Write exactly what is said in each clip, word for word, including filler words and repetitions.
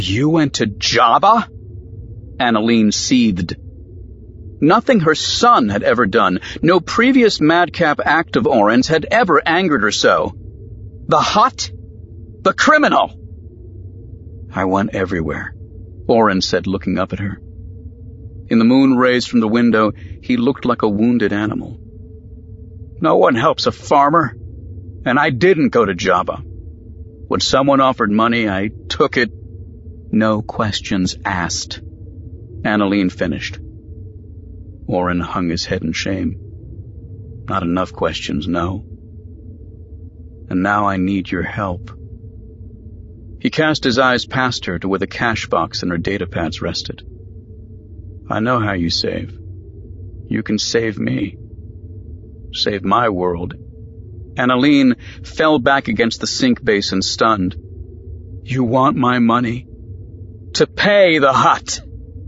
You went to Jabba? Annalene seethed. Nothing her son had ever done, no previous madcap act of Orin's had ever angered her so. The Hutt? The criminal! I went everywhere, Orin said, looking up at her. In the moon rays from the window, he looked like a wounded animal. No one helps a farmer, and I didn't go to Jabba. When someone offered money, I took it. No questions asked. Annalene finished. Orin hung his head in shame. Not enough questions, no. And now I need your help. He cast his eyes past her to where the cash box and her data pads rested. I know how you save. You can save me. Save my world. Annalene fell back against the sink basin, stunned. You want my money? To pay the Hutt?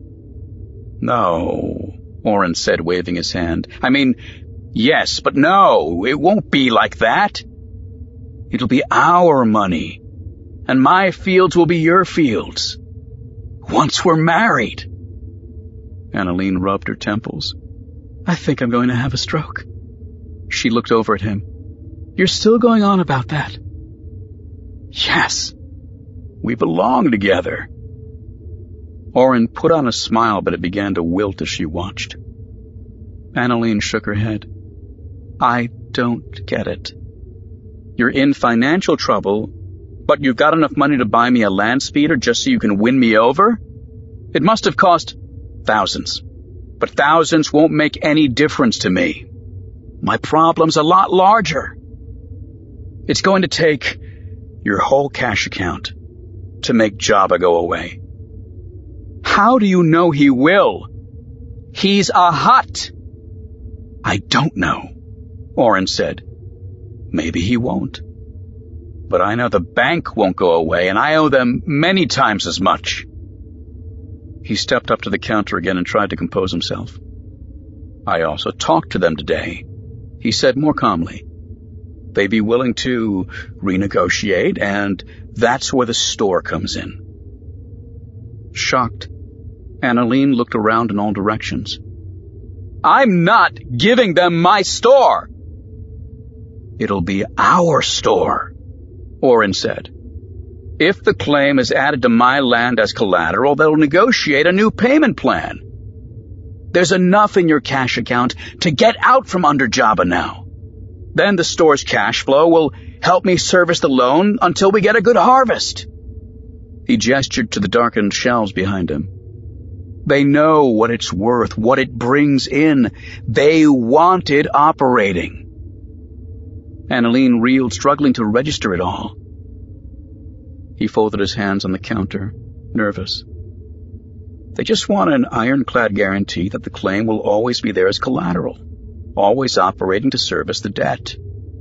No, Orin said, waving his hand. I mean, yes, but no, it won't be like that. It'll be our money, and my fields will be your fields. Once we're married. Annalene rubbed her temples. I think I'm going to have a stroke. She looked over at him. You're still going on about that? Yes. We belong together. Orin put on a smile, but it began to wilt as she watched. Annalene shook her head. I don't get it. You're in financial trouble, but you've got enough money to buy me a land speeder just so you can win me over? It must have cost thousands, but thousands won't make any difference to me. My problem's a lot larger. It's going to take your whole cash account to make Jabba go away. How do you know he will? He's a Hutt. I don't know, Orin said. Maybe he won't. But I know the bank won't go away, and I owe them many times as much. He stepped up to the counter again and tried to compose himself. I also talked to them today, he said more calmly. They'd be willing to renegotiate, and that's where the store comes in. Shocked, Annalene looked around in all directions. I'm not giving them my store! It'll be our store, Orin said. If the claim is added to my land as collateral, they'll negotiate a new payment plan. There's enough in your cash account to get out from under Jabba now. Then the store's cash flow will help me service the loan until we get a good harvest. He gestured to the darkened shelves behind him. They know what it's worth, what it brings in. They want it operating. Annalene reeled, struggling to register it all. He folded his hands on the counter, nervous. They just want an ironclad guarantee that the claim will always be there as collateral, always operating to service the debt.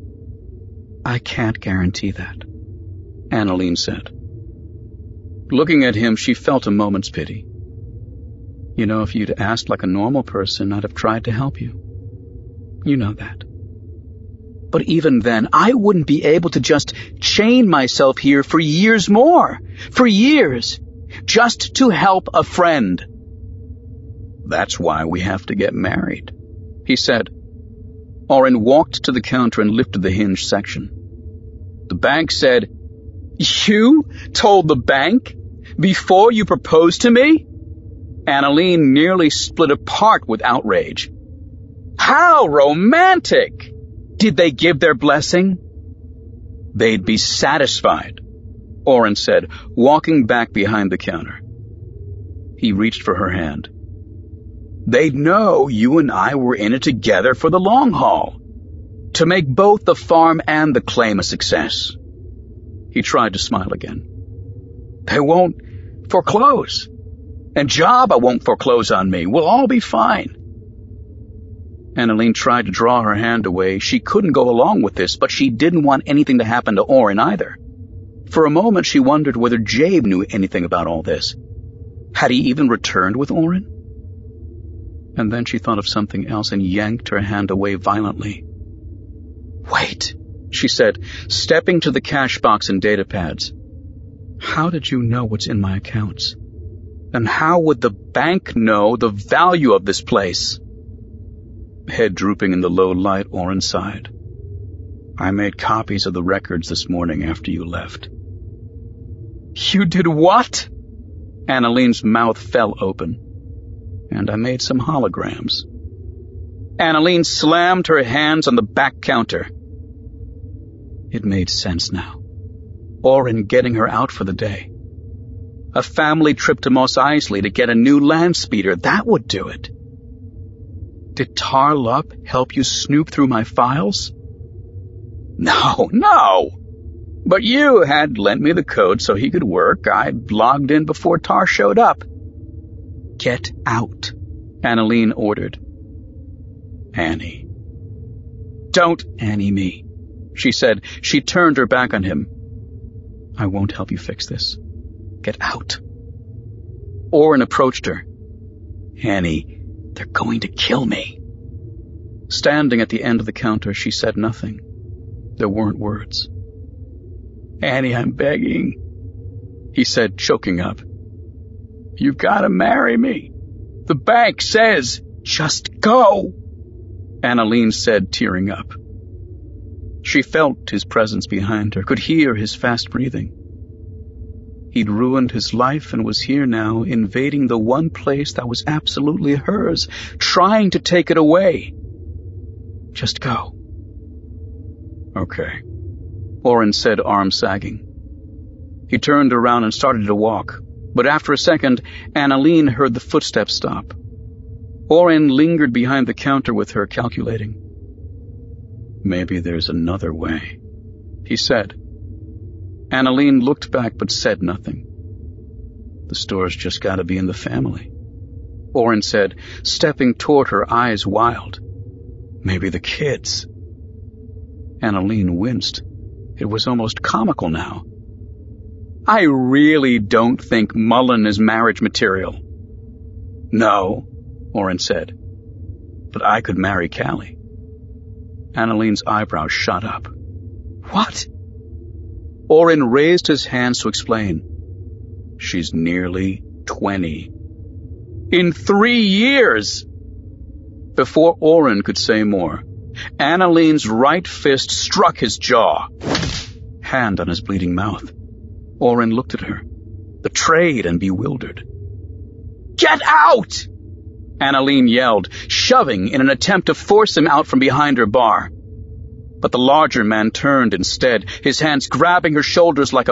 I can't guarantee that, Annalene said. Looking at him, she felt a moment's pity. You know, if you'd asked like a normal person, I'd have tried to help you. You know that. But even then, I wouldn't be able to just chain myself here for years more. For years. Just to help a friend. That's why we have to get married, he said. Orin walked to the counter and lifted the hinge section. The bank said, You told the bank? Before you proposed to me? Annalene nearly split apart with outrage. How romantic! Did they give their blessing? They'd be satisfied, Orin said, walking back behind the counter. He reached for her hand. They'd know you and I were in it together for the long haul, to make both the farm and the claim a success. He tried to smile again. They won't foreclose, and Jabba won't foreclose on me. We'll all be fine. Annalene tried to draw her hand away. She couldn't go along with this, but she didn't want anything to happen to Orin either. For a moment, she wondered whether Jabe knew anything about all this. Had he even returned with Orin? And then she thought of something else and yanked her hand away violently. Wait, she said, stepping to the cash box and data pads. How did you know what's in my accounts? And how would the bank know the value of this place? Head drooping in the low light, Oren sighed. I made copies of the records this morning after you left. You did what? Annalene's mouth fell open. And I made some holograms. Annalene slammed her hands on the back counter. It made sense now. Oren getting her out for the day. A family trip to Mos Eisley to get a new land speeder, that would do it. Did Tar Lup help you snoop through my files? No, no. But you had lent me the code so he could work. I logged in before Tar showed up. Get out, Annalene ordered. Annie. Don't Annie me, she said. She turned her back on him. I won't help you fix this. Get out. Oren approached her. Annie, they're going to kill me. Standing at the end of the counter, she said nothing. There weren't words. Annie, I'm begging, he said, choking up. You've got to marry me. The bank says, just go, Annalene said, tearing up. She felt his presence behind her, could hear his fast breathing. He'd ruined his life and was here now, invading the one place that was absolutely hers, trying to take it away. Just go. Okay, Oren said, arms sagging. He turned around and started to walk, but after a second, Annalene heard the footsteps stop. Oren lingered behind the counter with her, calculating. Maybe there's another way, he said. Annalene looked back but said nothing. The store's just got to be in the family, Oren said, stepping toward her, eyes wild. Maybe the kids. Annalene winced. It was almost comical now. I really don't think Mullen is marriage material. No, Oren said. But I could marry Callie. Annalene's eyebrows shot up. What? Oren raised his hands to explain. She's nearly twenty. In three years! Before Oren could say more, Annalene's right fist struck his jaw. Hand on his bleeding mouth. Oren looked at her, betrayed and bewildered. Get out! Annalene yelled, shoving in an attempt to force him out from behind her bar. But the larger man turned instead, his hands grabbing her shoulders like a